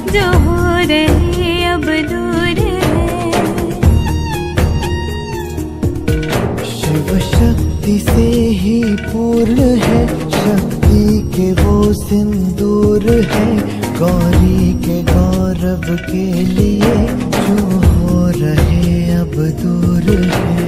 जो हो रहे अब दूर है। शिव शक्ति से ही पूर्ण है, शक्ति के वो सिंदूर है, गौरी के गौरव के लिए जो हो रहे अब दूर है।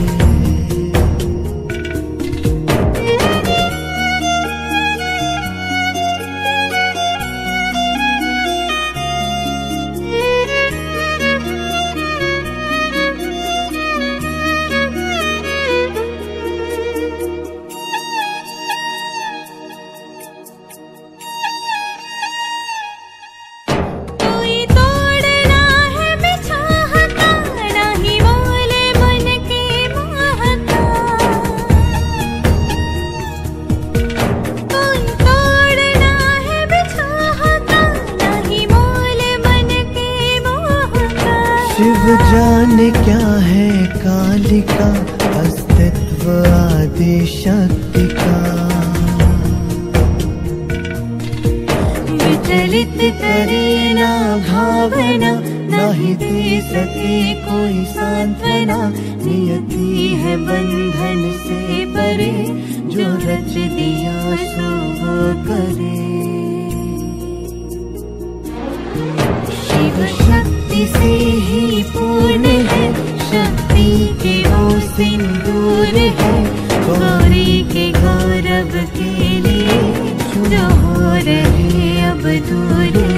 शिव जाने क्या है कालिका, अस्तित्व आदि शक्ति का। विचलित करे ना भावना, नहीं दे सके कोई सांत्वना, नियति है बंधन से परे, जो रच दिया सो वो करे। शिव शक्ति से ही पूर्ण है, शक्ति के वो सिंदूर है, गौरी के गौरव के लिए जो हो रहे अब दूर।